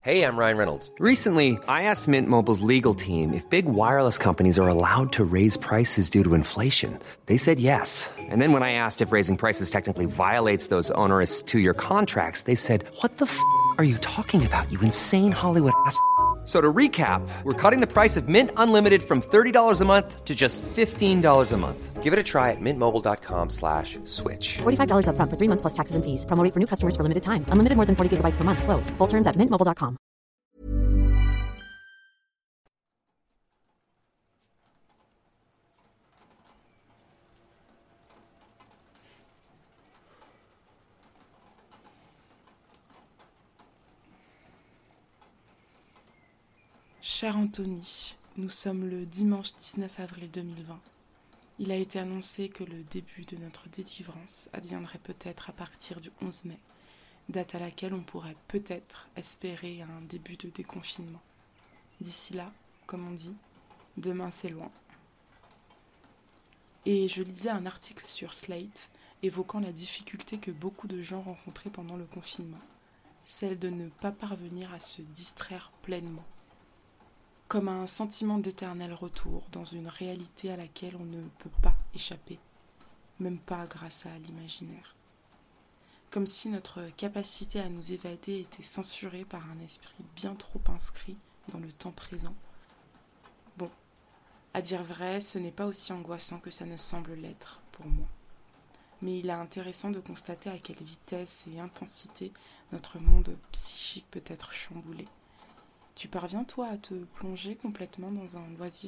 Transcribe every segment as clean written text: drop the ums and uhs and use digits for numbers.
Hey, I'm Ryan Reynolds. Recently, I asked Mint Mobile's legal team if big wireless companies are allowed to raise prices due to inflation. They said yes. And then when I asked if raising prices technically violates those onerous two-year contracts, they said, "What the f*** are you talking about, you insane Hollywood ass?" So to recap, we're cutting the price of Mint Unlimited from $30 a month to just $15 a month. Give it a try at mintmobile.com/switch. $45 up front for 3 months plus taxes and fees. Promo rate for new customers for limited time. Unlimited more than 40 gigabytes per month. Slows full terms at mintmobile.com. Cher Anthony, nous sommes le dimanche 19 avril 2020. Il a été annoncé que le début de notre délivrance adviendrait peut-être à partir du 11 mai, date à laquelle on pourrait peut-être espérer un début de déconfinement. D'ici là, comme on dit, demain c'est loin. Et je lisais un article sur Slate évoquant la difficulté que beaucoup de gens rencontraient pendant le confinement, celle de ne pas parvenir à se distraire pleinement. Comme un sentiment d'éternel retour dans une réalité à laquelle on ne peut pas échapper, même pas grâce à l'imaginaire. Comme si notre capacité à nous évader était censurée par un esprit bien trop inscrit dans le temps présent. Bon, à dire vrai, ce n'est pas aussi angoissant que ça ne semble l'être pour moi. Mais il est intéressant de constater à quelle vitesse et intensité notre monde psychique peut être chamboulé. Tu parviens, toi, à te plonger complètement dans un loisir ?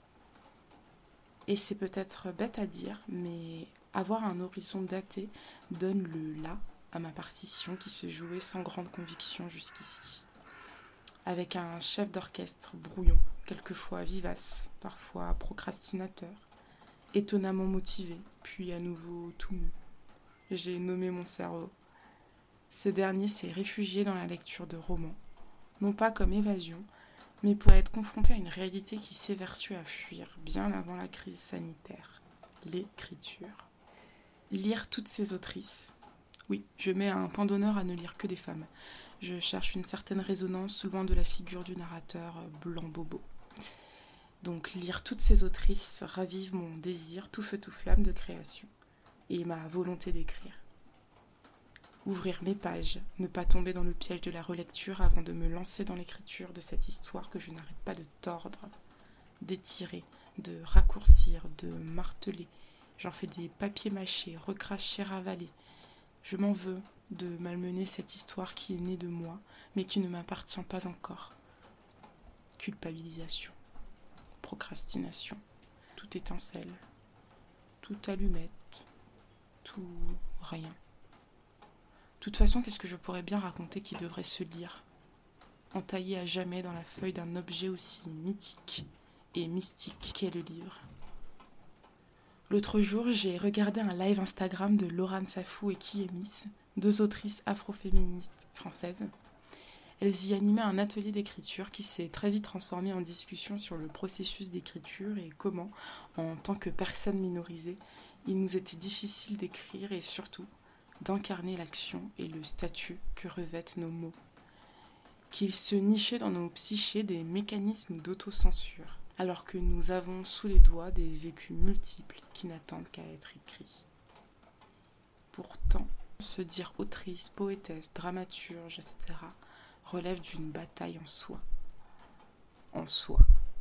Et c'est peut-être bête à dire, mais avoir un horizon daté donne le « là » à ma partition qui se jouait sans grande conviction jusqu'ici. Avec un chef d'orchestre brouillon, quelquefois vivace, parfois procrastinateur, étonnamment motivé, puis à nouveau tout mou. J'ai nommé mon cerveau. Ce dernier s'est réfugié dans la lecture de romans, non pas comme évasion, mais pour être confronté à une réalité qui s'évertue à fuir bien avant la crise sanitaire, l'écriture. Lire toutes ces autrices. Oui, je mets un point d'honneur à ne lire que des femmes. Je cherche une certaine résonance loin de la figure du narrateur blanc bobo. Donc lire toutes ces autrices ravive mon désir tout feu tout flamme de création et ma volonté d'écrire. Ouvrir mes pages, ne pas tomber dans le piège de la relecture avant de me lancer dans l'écriture de cette histoire que je n'arrête pas de tordre, d'étirer, de raccourcir, de marteler. J'en fais des papiers mâchés, recrachés, ravalés. Je m'en veux de malmener cette histoire qui est née de moi, mais qui ne m'appartient pas encore. Culpabilisation, procrastination, tout étincelle, tout allumette, tout rien. De toute façon, qu'est-ce que je pourrais bien raconter qui devrait se lire, entaillé à jamais dans la feuille d'un objet aussi mythique et mystique qu'est le livre. L'autre jour, j'ai regardé un live Instagram de Laurent Safou et Kiemis, deux autrices afroféministes françaises. Elles y animaient un atelier d'écriture qui s'est très vite transformé en discussion sur le processus d'écriture et comment, en tant que personnes minorisées, il nous était difficile d'écrire et surtout d'incarner l'action et le statut que revêtent nos mots, qu'ils se nichaient dans nos psychés des mécanismes d'autocensure, alors que nous avons sous les doigts des vécus multiples qui n'attendent qu'à être écrits. Pourtant, se dire autrice, poétesse, dramaturge, etc. relève d'une bataille en soi. En soi.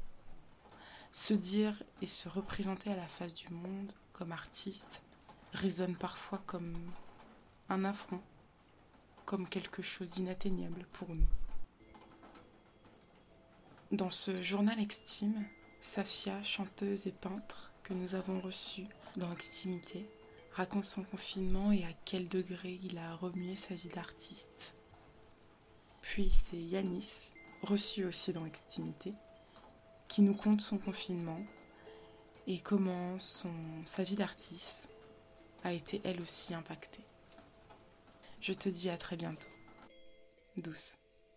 Se dire et se représenter à la face du monde comme artiste résonne parfois comme un affront, comme quelque chose d'inatteignable pour nous. Dans ce journal Extime, Safia, chanteuse et peintre que nous avons reçue dans Extimité, raconte son confinement et à quel degré il a remué sa vie d'artiste. Puis c'est Yanis, reçu aussi dans Extimité, qui nous conte son confinement et comment sa vie d'artiste a été elle aussi impactée. Je te dis à très bientôt. Douce.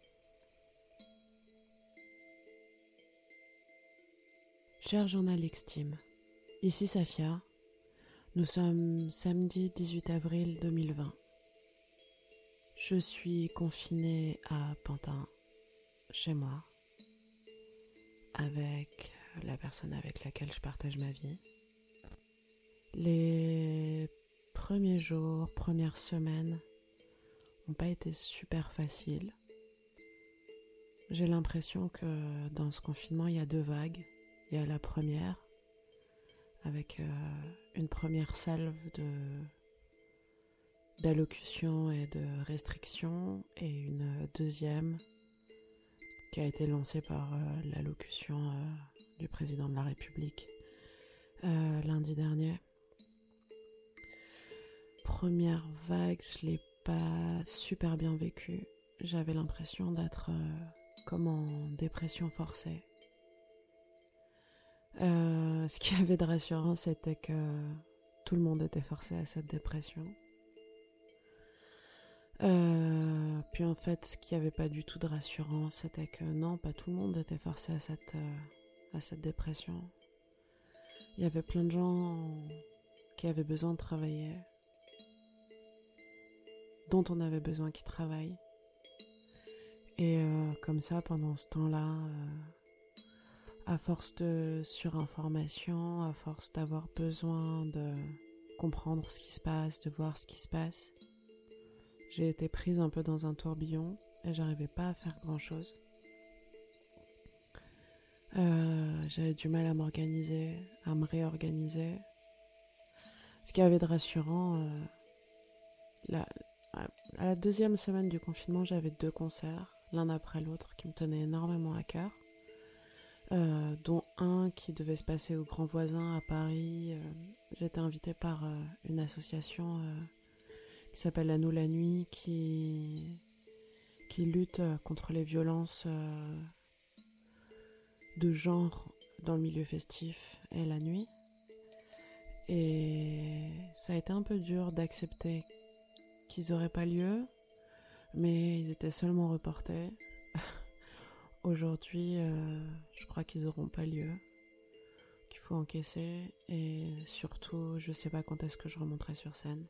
Cher journal Extime, ici Safia, nous sommes samedi 18 avril 2020. Je suis confinée à Pantin, chez moi, avec la personne avec laquelle je partage ma vie. Les premiers jours, premières semaines n'ont pas été super faciles. J'ai l'impression que dans ce confinement, il y a 2 vagues. Il y a la première, avec une première salve d'allocutions et de restrictions, et une deuxième qui a été lancée par l'allocution du président de la République lundi dernier. Première vague, je l'ai pas super bien vécue. J'avais l'impression d'être comme en dépression forcée. Ce qui avait de rassurant, c'était que tout le monde était forcé à cette dépression. Puis en fait, ce qui avait pas du tout de rassurant, c'était que non, pas tout le monde était forcé à cette dépression. Il y avait plein de gens qui avaient besoin de travailler, dont on avait besoin qu'ils travaillent. Et comme ça, pendant ce temps-là, à force de surinformation, à force d'avoir besoin de comprendre ce qui se passe, de voir ce qui se passe, j'ai été prise un peu dans un tourbillon et j'arrivais pas à faire grand-chose. J'avais du mal à m'organiser, à me réorganiser. Ce qui avait de rassurant, à la 2e semaine du confinement, j'avais 2 concerts, l'un après l'autre, qui me tenaient énormément à cœur. Dont un qui devait se passer au Grand Voisin à Paris. J'étais invitée par une association qui s'appelle À nous la nuit, qui lutte contre les violences de genre dans le milieu festif et la nuit. Et ça a été un peu dur d'accepter qu'ils n'auraient pas lieu, mais ils étaient seulement reportés. Aujourd'hui, je crois qu'ils n'auront pas lieu, qu'il faut encaisser, et surtout, je sais pas quand est-ce que je remonterai sur scène.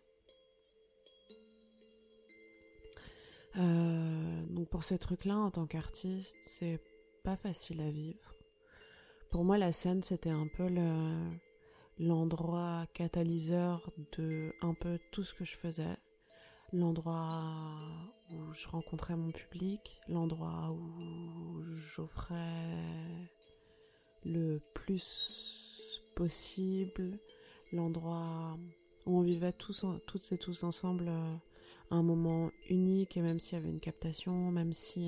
Donc pour ces trucs-là, en tant qu'artiste, c'est pas facile à vivre. Pour moi, la scène, c'était un peu l'endroit catalyseur de un peu tout ce que je faisais. L'endroit où je rencontrais mon public, l'endroit où j'offrais le plus possible, l'endroit où on vivait toutes et tous ensemble un moment unique, et même s'il y avait une captation, même si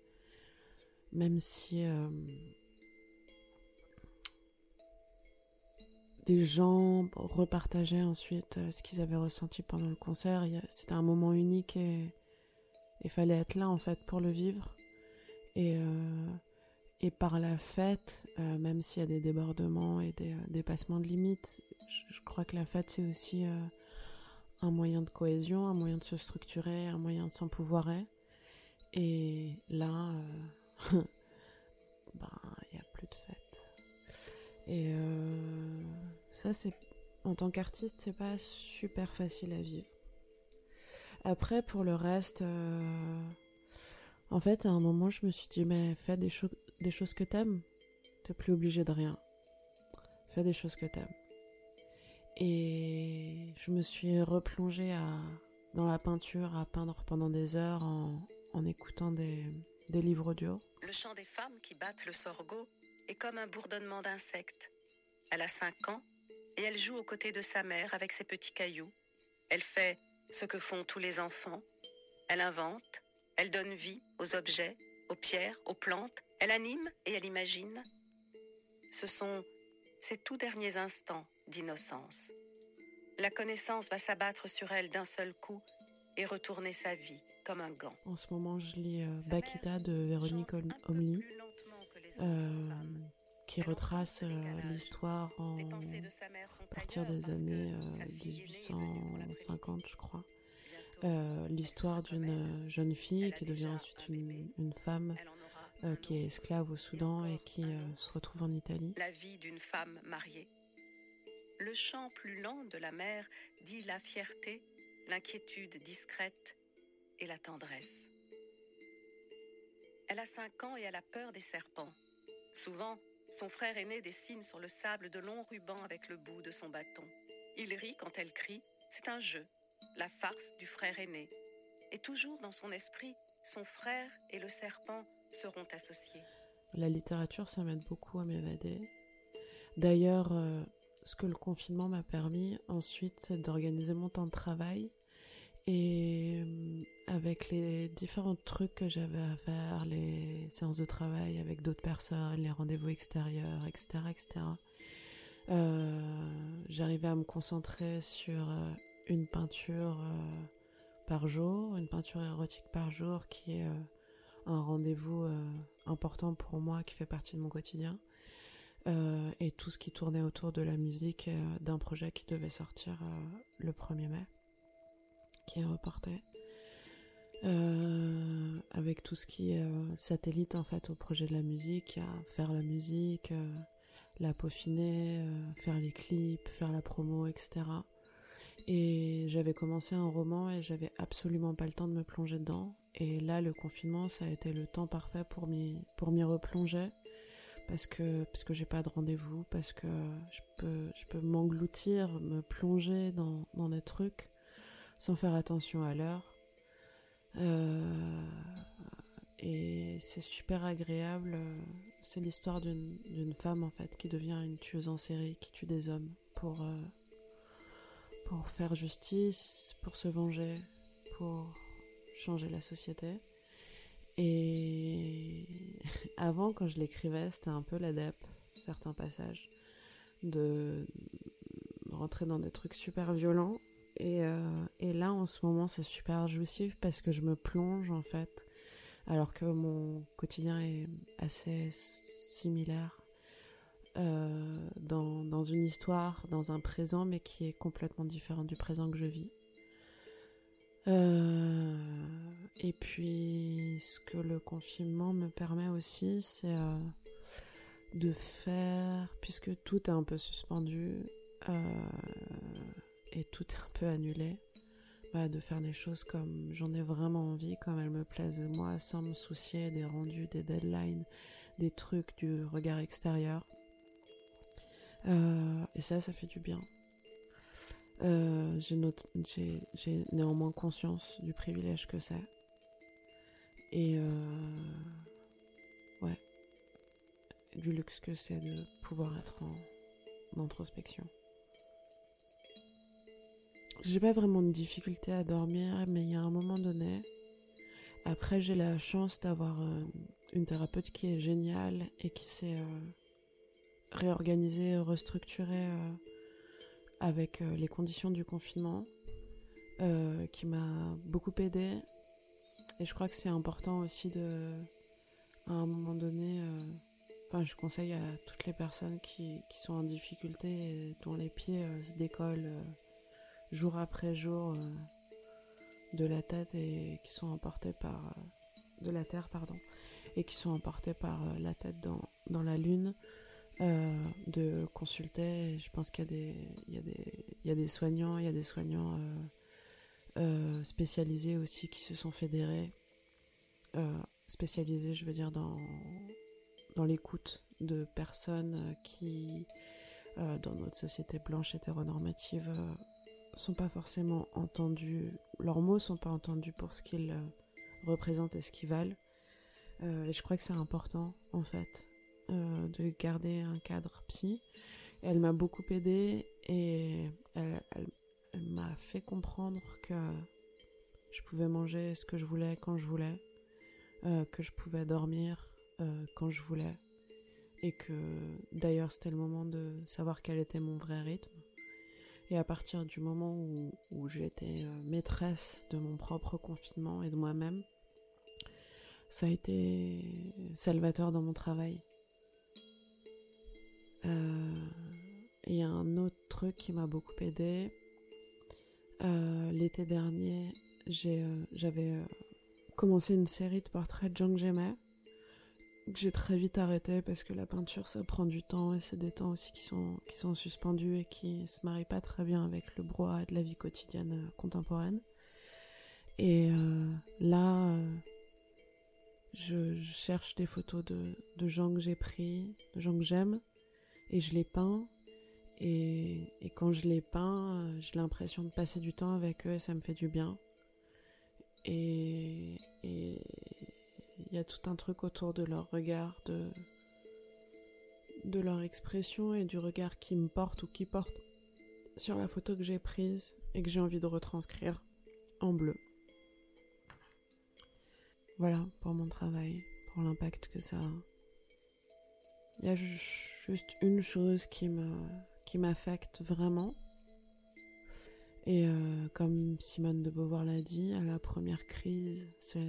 des gens repartageaient ensuite ce qu'ils avaient ressenti pendant le concert. C'était un moment unique et il fallait être là en fait pour le vivre. Et par la fête, même s'il y a des débordements et des dépassements de limites, je crois que la fête c'est aussi un moyen de cohésion, un moyen de se structurer, un moyen de s'empouvoirer. Et là, il n'y a plus de fête. Et ça, en tant qu'artiste, c'est pas super facile à vivre. Après, pour le reste, en fait, à un moment, je me suis dit, mais fais des choses que t'aimes. T'es plus obligé de rien. Fais des choses que t'aimes. Et je me suis replongée dans la peinture, à peindre pendant des heures en écoutant des livres audio. Le chant des femmes qui battent le sorgho est comme un bourdonnement d'insectes. Elle a 5 ans et elle joue aux côtés de sa mère avec ses petits cailloux. Elle fait ce que font tous les enfants. Elle invente, elle donne vie aux objets, aux pierres, aux plantes. Elle anime et elle imagine. Ce sont ses tout derniers instants d'innocence. La connaissance va s'abattre sur elle d'un seul coup et retourner sa vie comme un gant. En ce moment, je lis Bakita de Véronique Homely, qui retrace l'histoire à partir des années 1850, je crois. L'histoire d'une jeune fille qui devient ensuite une femme qui est esclave au Soudan et qui se retrouve en Italie. La vie d'une femme mariée. Le chant plus lent de la mère dit la fierté, l'inquiétude discrète et la tendresse. Elle a 5 ans et elle a peur des serpents. Souvent, son frère aîné dessine sur le sable de longs rubans avec le bout de son bâton. Il rit quand elle crie, c'est un jeu, la farce du frère aîné. Et toujours dans son esprit, son frère et le serpent seront associés. La littérature, ça m'aide beaucoup à m'évader. D'ailleurs, ce que le confinement m'a permis ensuite, c'est d'organiser mon temps de travail. Et avec les différents trucs que j'avais à faire, les séances de travail avec d'autres personnes, les rendez-vous extérieurs, etc., j'arrivais à me concentrer sur une peinture par jour, une peinture érotique par jour qui est un rendez-vous important pour moi, qui fait partie de mon quotidien. Et tout ce qui tournait autour de la musique d'un projet qui devait sortir le 1er mai, qui est reporté. Avec tout ce qui est satellite en fait au projet de la musique, à faire la musique, la peaufiner, faire les clips, faire la promo, etc. Et j'avais commencé un roman et j'avais absolument pas le temps de me plonger dedans. Et là, le confinement, ça a été le temps parfait pour m'y replonger. Parce que j'ai pas de rendez-vous, parce que je peux m'engloutir, me plonger dans des trucs sans faire attention à l'heure. Et c'est super agréable. C'est l'histoire d'une femme en fait qui devient une tueuse en série, qui tue des hommes pour faire justice, pour se venger, pour changer la société. Et avant, quand je l'écrivais, c'était un peu l'adep, certains passages, de rentrer dans des trucs super violents. Et là, en ce moment, c'est super jouissif parce que je me plonge, en fait, alors que mon quotidien est assez similaire dans une histoire, dans un présent, mais qui est complètement différent du présent que je vis. Et puis, ce que le confinement me permet aussi, c'est de faire, puisque tout est un peu suspendu et tout est un peu annulé, de faire des choses comme j'en ai vraiment envie, comme elles me plaisent moi, sans me soucier des rendus, des deadlines, des trucs, du regard extérieur. Et ça fait du bien. J'ai néanmoins conscience du privilège que c'est. Et du luxe que c'est de pouvoir être en introspection. J'ai pas vraiment de difficulté à dormir, mais il y a un moment donné, après j'ai la chance d'avoir une thérapeute qui est géniale et qui s'est réorganisée, restructurée avec les conditions du confinement, qui m'a beaucoup aidée. Et je crois que c'est important aussi à un moment donné, je conseille à toutes les personnes qui sont en difficulté et dont les pieds se décollent jour après jour de la tête et qui sont emportés par de la terre, et qui sont emportés par la tête dans la lune, de consulter. Je pense qu'il y a des soignants, spécialisés aussi qui se sont fédérés, spécialisés je veux dire dans l'écoute de personnes qui dans notre société blanche hétéronormative sont pas forcément entendus, leurs mots sont pas entendus pour ce qu'ils représentent et ce qu'ils valent. Et je crois que c'est important en fait de garder un cadre psy. Et elle m'a beaucoup aidée et elle m'a fait comprendre que je pouvais manger ce que je voulais quand je voulais, que je pouvais dormir quand je voulais, et que d'ailleurs c'était le moment de savoir quel était mon vrai rythme. Et à partir du moment où j'étais maîtresse de mon propre confinement et de moi-même, ça a été salvateur dans mon travail. Et il y a un autre truc qui m'a beaucoup aidée. L'été dernier, j'avais commencé une série de portraits de gens que j'aimais, que j'ai très vite arrêté parce que la peinture ça prend du temps et c'est des temps aussi qui sont suspendus et qui se marient pas très bien avec le brouhaha de la vie quotidienne contemporaine. Et là je cherche des photos de gens que j'ai pris, de gens que j'aime, et je les peins. Et quand je les peins, j'ai l'impression de passer du temps avec eux et ça me fait du bien. Et il y a tout un truc autour de leur regard, de leur expression et du regard qui me porte ou qui porte sur la photo que j'ai prise et que j'ai envie de retranscrire en bleu. Voilà pour mon travail, pour l'impact que ça a. Il y a juste une chose qui m'affecte vraiment. Et comme Simone de Beauvoir l'a dit, à la première crise,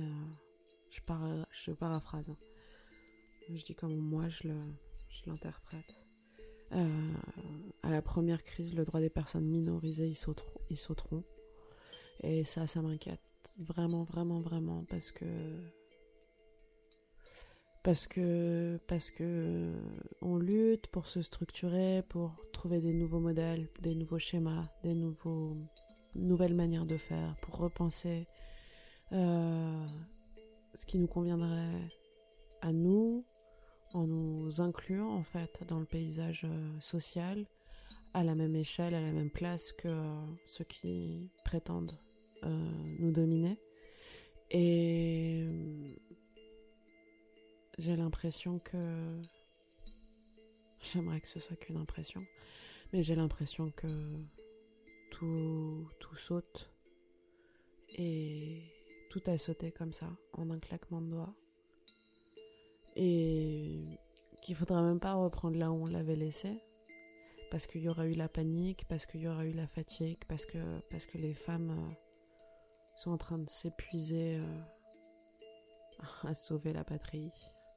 je paraphrase. Hein. Je dis comme moi je l'interprète. À la première crise, le droit des personnes minorisées, ils sauteront. Et ça m'inquiète vraiment, vraiment, vraiment, parce que on lutte pour se structurer, pour trouver des nouveaux modèles, des nouveaux schémas, nouvelles manières de faire, pour repenser ce qui nous conviendrait à nous, en nous incluant en fait dans le paysage social, à la même échelle, à la même place que ceux qui prétendent nous dominer. Et j'ai l'impression que... J'aimerais que ce soit qu'une impression, mais j'ai l'impression que tout saute et tout a sauté comme ça, en un claquement de doigts. Et qu'il faudra même pas reprendre là où on l'avait laissé, parce qu'il y aura eu la panique, parce qu'il y aura eu la fatigue, parce que les femmes sont en train de s'épuiser à sauver la patrie.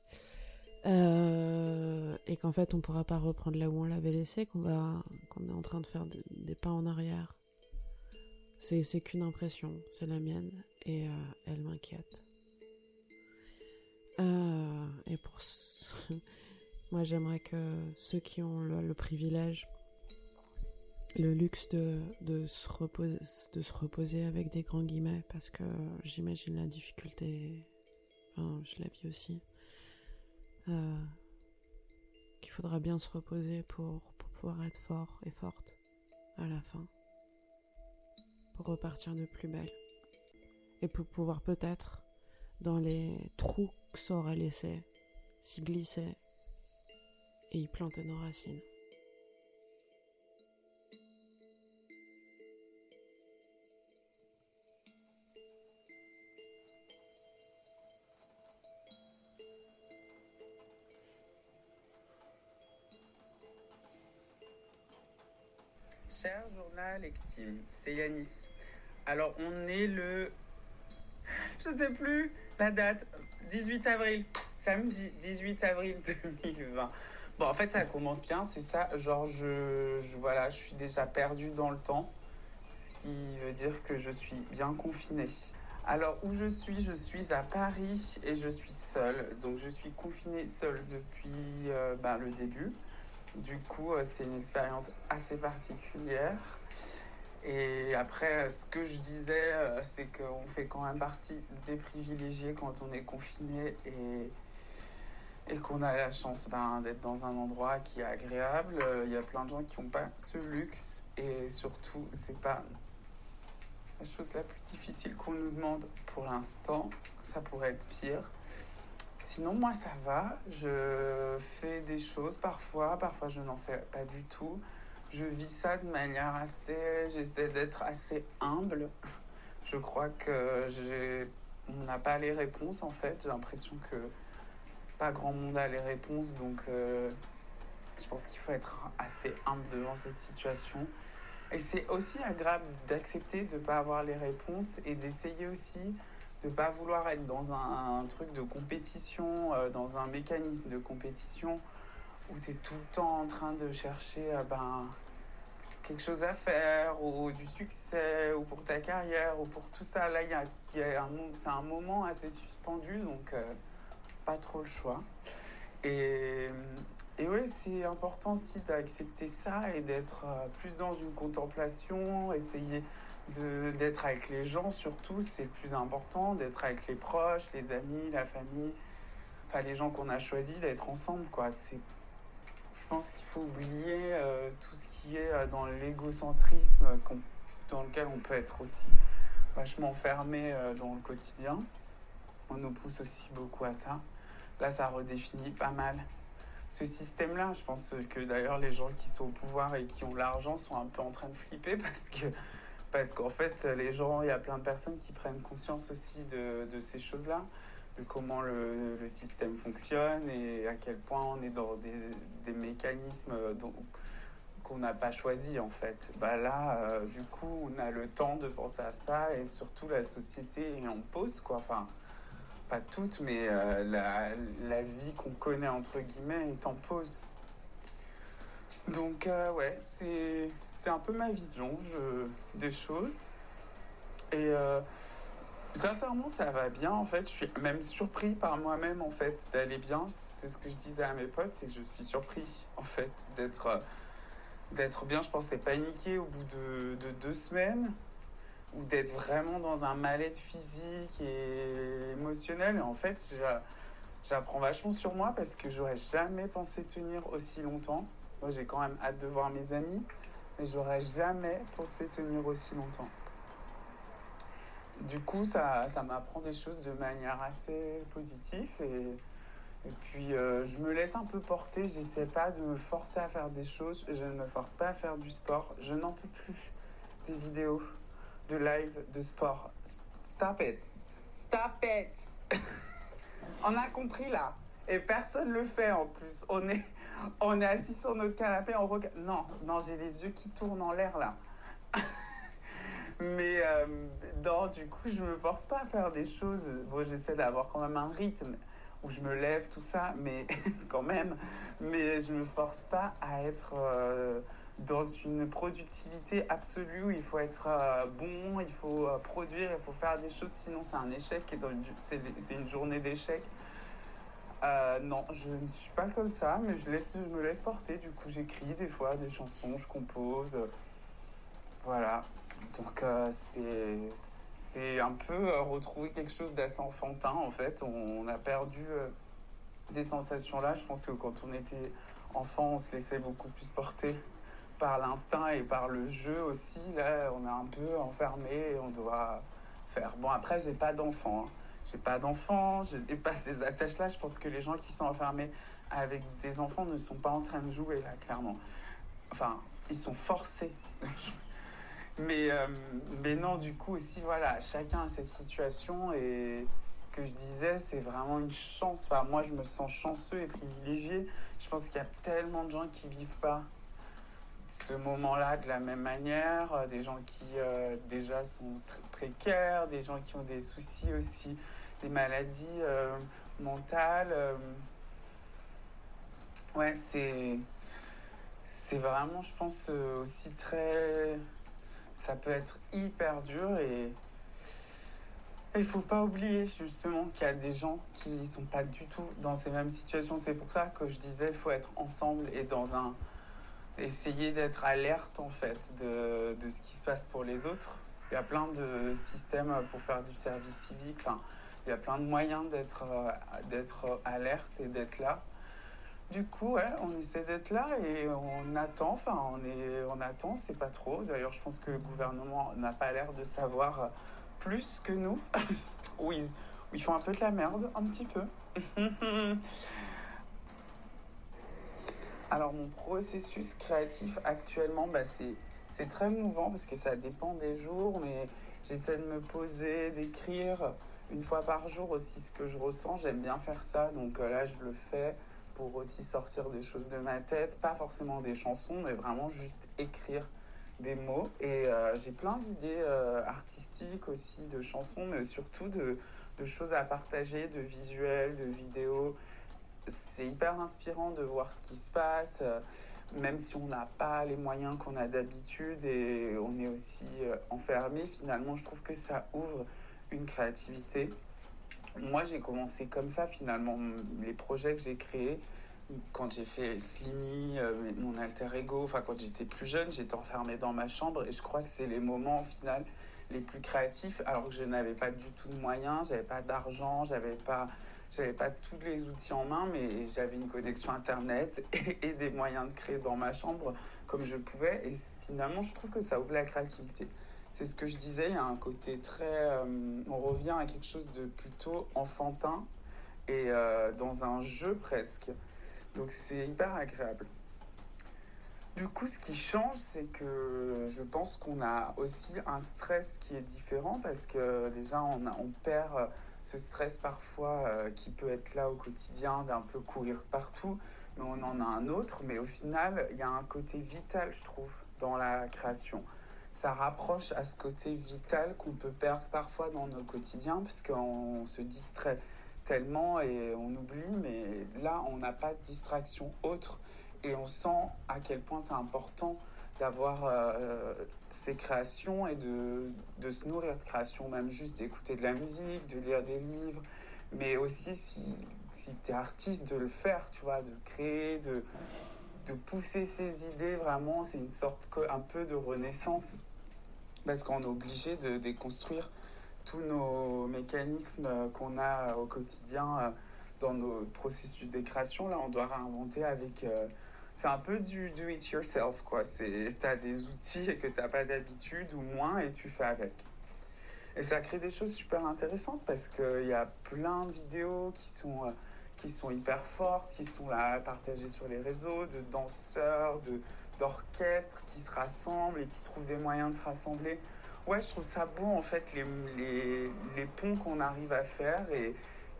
Et qu'en fait on pourra pas reprendre là où on l'avait laissé, qu'on est en train de faire des pas en arrière. C'est qu'une impression, c'est la mienne, et elle m'inquiète. Et moi j'aimerais que ceux qui ont le privilège, le luxe de se reposer avec des grands guillemets, parce que j'imagine la difficulté, je la vis aussi, qu'il faudra bien se reposer pour pouvoir être fort et forte à la fin, pour repartir de plus belle, et pour pouvoir peut-être, dans les trous que ça aura laissé, s'y glisser et y planter nos racines. Cher journal Extime, c'est Yanis. Alors on est le... Je sais plus la date, 18 avril, samedi 18 avril 2020. Bon, en fait ça commence bien, c'est ça, genre je suis déjà perdue dans le temps, ce qui veut dire que je suis bien confinée. Alors où je suis à Paris et je suis seule, donc je suis confinée seule depuis le début. Du coup, c'est une expérience assez particulière. Et après, ce que je disais, c'est qu'on fait quand même partie des privilégiés quand on est confiné et qu'on a la chance d'être dans un endroit qui est agréable. Il y a plein de gens qui n'ont pas ce luxe. Et surtout, c'est pas la chose la plus difficile qu'on nous demande pour l'instant. Ça pourrait être pire. Sinon, moi, ça va. Je fais des choses parfois je n'en fais pas du tout. Je vis ça de manière j'essaie d'être assez humble. Je crois on n'a pas les réponses, en fait. J'ai l'impression que pas grand monde a les réponses, donc je pense qu'il faut être assez humble devant cette situation. Et c'est aussi agréable d'accepter de ne pas avoir les réponses et d'essayer aussi de ne pas vouloir être dans un truc de compétition, dans un mécanisme de compétition où tu es tout le temps en train de chercher quelque chose à faire, ou du succès, ou pour ta carrière, ou pour tout ça. Là, c'est un moment assez suspendu, donc pas trop le choix. Et oui, c'est important aussi d'accepter ça et d'être plus dans une contemplation, essayer d'être avec les gens surtout, c'est le plus important, d'être avec les proches, les amis, la famille, les gens qu'on a choisis d'être ensemble, quoi. Je pense qu'il faut oublier tout ce qui est dans l'égocentrisme dans lequel on peut être aussi vachement fermé dans le quotidien. On nous pousse aussi beaucoup à ça. Là, ça redéfinit pas mal ce système-là. Je pense que d'ailleurs, les gens qui sont au pouvoir et qui ont l'argent sont un peu en train de flipper parce qu'en fait, les gens, il y a plein de personnes qui prennent conscience aussi de ces choses-là, de comment le système fonctionne et à quel point on est dans des mécanismes qu'on n'a pas choisi en fait. Là, du coup, on a le temps de penser à ça et surtout la société est en pause, quoi. Enfin, pas toute, mais la vie qu'on connaît entre guillemets est en pause. Donc ouais, c'est un peu ma vision des choses. Et sincèrement, ça va bien en fait. Je suis même surpris par moi-même en fait d'aller bien. C'est ce que je disais à mes potes, c'est que je suis surpris en fait d'être bien. Je pensais paniquer au bout de 2 semaines ou d'être vraiment dans un mal-être physique et émotionnel. Et en fait, j'apprends vachement sur moi parce que j'aurais jamais pensé tenir aussi longtemps. Moi, j'ai quand même hâte de voir mes amis, mais j'aurais jamais pensé tenir aussi longtemps. Du coup, ça m'apprend des choses de manière assez positive et puis je me laisse un peu porter. J'essaie pas de me forcer à faire des choses. Je ne me force pas à faire du sport. Je n'en peux plus des vidéos de live de sport. Stop it. Stop it. On a compris là. Et personne le fait en plus. On est assis sur notre canapé, on regarde. Non, j'ai les yeux qui tournent en l'air là. Mais non, du coup, je me force pas à faire des choses. Bon, j'essaie d'avoir quand même un rythme où je me lève, tout ça, mais quand même. Mais je me force pas à être dans une productivité absolue où il faut être bon, il faut produire, il faut faire des choses, sinon c'est un échec et c'est une journée d'échec. Non, je ne suis pas comme ça, mais je me laisse porter. Du coup, j'écris des fois des chansons, je compose. Voilà. Donc, c'est un peu retrouver quelque chose d'assez enfantin, en fait. On a perdu ces sensations-là. Je pense que quand on était enfant, on se laissait beaucoup plus porter par l'instinct et par le jeu aussi. Là, on est un peu enfermé et on doit faire... Bon, après, j'ai pas d'enfant, hein. J'ai pas d'enfants, je n'ai pas ces attaches-là. Je pense que les gens qui sont enfermés avec des enfants ne sont pas en train de jouer, là, clairement. Enfin, ils sont forcés de jouer. Mais non, du coup, aussi, voilà, chacun a ses situations. Et ce que je disais, c'est vraiment une chance. Enfin, moi, je me sens chanceux et privilégié. Je pense qu'il y a tellement de gens qui vivent pas ce moment-là de la même manière. Des gens qui, déjà, sont précaires. Des gens qui ont des soucis aussi, des maladies mentales. Ouais, c'est vraiment, je pense, aussi très... Ça peut être hyper dur et il faut pas oublier justement qu'il y a des gens qui sont pas du tout dans ces mêmes situations. C'est pour ça que je disais, il faut être ensemble et essayer d'être alerte en fait de ce qui se passe pour les autres. Il y a plein de systèmes pour faire du service civique. Enfin, il y a plein de moyens d'être alerte et d'être là. Du coup, ouais, on essaie d'être là et on attend. Enfin, on attend, c'est pas trop. D'ailleurs, je pense que le gouvernement n'a pas l'air de savoir plus que nous. Ou ils font un peu de la merde, un petit peu. Alors, mon processus créatif actuellement, c'est très mouvant parce que ça dépend des jours, mais j'essaie de me poser, d'écrire une fois par jour aussi ce que je ressens. J'aime bien faire ça, donc là, je le fais pour aussi sortir des choses de ma tête, pas forcément des chansons, mais vraiment juste écrire des mots. Et j'ai plein d'idées artistiques aussi, de chansons, mais surtout de choses à partager, de visuels, de vidéos. C'est hyper inspirant de voir ce qui se passe, même si on n'a pas les moyens qu'on a d'habitude et on est aussi enfermé. Finalement, je trouve que ça ouvre une créativité. Moi, j'ai commencé comme ça, finalement. Les projets que j'ai créés, quand j'ai fait Slimy, mon alter ego, enfin, quand j'étais plus jeune, j'étais enfermée dans ma chambre et je crois que c'est les moments, au final, les plus créatifs, alors que je n'avais pas du tout de moyens, j'avais pas d'argent, j'avais pas j'avais pas tous les outils en main, mais j'avais une connexion internet et des moyens de créer dans ma chambre comme je pouvais. Et finalement, je trouve que ça ouvre la créativité. C'est ce que je disais, il y a un côté très... on revient à quelque chose de plutôt enfantin et dans un jeu presque. Donc c'est hyper agréable. Du coup, ce qui change, c'est que je pense qu'on a aussi un stress qui est différent parce que déjà, on perd ce stress parfois qui peut être là au quotidien, d'un peu courir partout, mais on en a un autre. Mais au final, il y a un côté vital, je trouve, dans la création. Ça rapproche à ce côté vital qu'on peut perdre parfois dans nos quotidiens parce qu'on se distrait tellement et on oublie, mais là, on n'a pas de distraction autre. Et on sent à quel point c'est important d'avoir ces créations et de se nourrir de créations, même juste d'écouter de la musique, de lire des livres, mais aussi si tu es artiste, de le faire, tu vois, de créer, de pousser ses idées, vraiment, c'est une sorte un peu de renaissance, parce qu'on est obligé de déconstruire tous nos mécanismes qu'on a au quotidien dans nos processus de création. Là, on doit réinventer avec... c'est un peu du do it yourself, quoi. T'as des outils que t'as pas d'habitude ou moins et tu fais avec. Et ça crée des choses super intéressantes parce qu'il y a plein de vidéos qui sont hyper fortes, qui sont là partagées sur les réseaux, de danseurs, d'orchestres qui se rassemblent et qui trouvent des moyens de se rassembler. Ouais, je trouve ça beau, en fait, les ponts qu'on arrive à faire et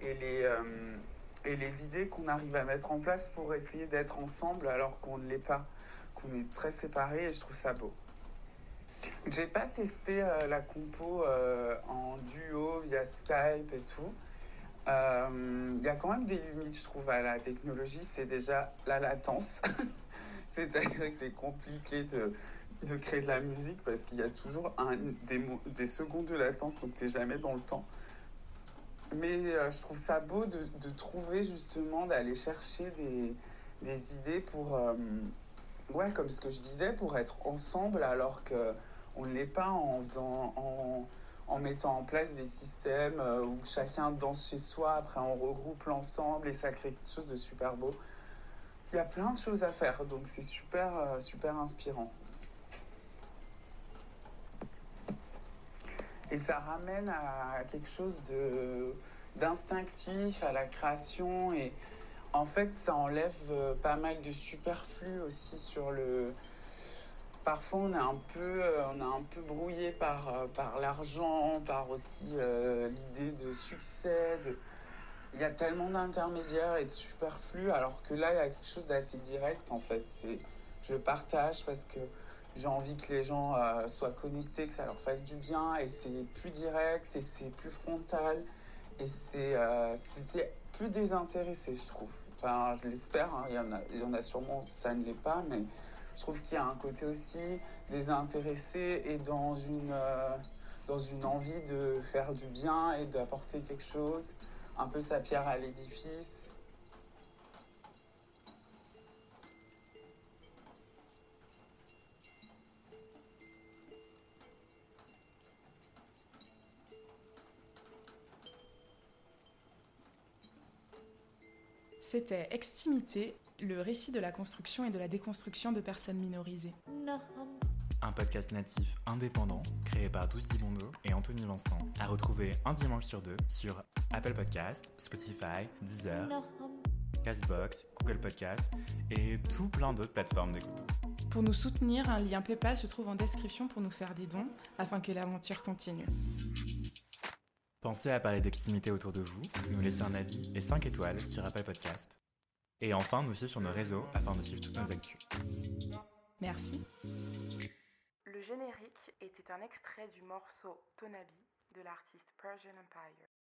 les idées qu'on arrive à mettre en place pour essayer d'être ensemble alors qu'on ne l'est pas, qu'on est très séparés, et je trouve ça beau. J'ai pas testé la compo en duo via Skype et tout. Il y a quand même des limites, je trouve, à la technologie. C'est déjà la latence. C'est-à-dire que c'est compliqué de créer de la musique parce qu'il y a toujours des secondes de latence, donc t'es jamais dans le temps. Mais je trouve ça beau de trouver justement, d'aller chercher des idées pour, ouais, comme ce que je disais, pour être ensemble alors qu'on ne l'est pas en mettant en place des systèmes où chacun danse chez soi, après on regroupe l'ensemble et ça crée quelque chose de super beau. Il y a plein de choses à faire, donc c'est super, super inspirant. Et ça ramène à quelque chose d'instinctif, à la création. Et en fait, ça enlève pas mal de superflu aussi sur le... Parfois, on est un peu brouillé par l'argent, par aussi l'idée de succès. Il y a tellement d'intermédiaires et de superflu, alors que là, il y a quelque chose d'assez direct, en fait. Je partage parce que j'ai envie que les gens soient connectés, que ça leur fasse du bien, et c'est plus direct, et c'est plus frontal, et c'est plus désintéressé, je trouve. Enfin, je l'espère, hein, il y en a sûrement, ça ne l'est pas, mais je trouve qu'il y a un côté aussi désintéressé et dans une envie de faire du bien et d'apporter quelque chose, un peu sa pierre à l'édifice. C'était Extimité, le récit de la construction et de la déconstruction de personnes minorisées. Un podcast natif indépendant créé par Douce Dibondo et Anthony Vincent, à retrouver un dimanche sur 2 sur Apple Podcasts, Spotify, Deezer, Castbox, Google Podcasts et tout plein d'autres plateformes d'écoute. Pour nous soutenir, un lien PayPal se trouve en description pour nous faire des dons afin que l'aventure continue. Pensez à parler d'extimité autour de vous, nous laisser un avis et 5 étoiles sur Apple Podcasts. Et enfin, nous suivre sur nos réseaux afin de suivre toutes nos actus. Merci. Le générique était un extrait du morceau Tonabi de l'artiste Persian Empire.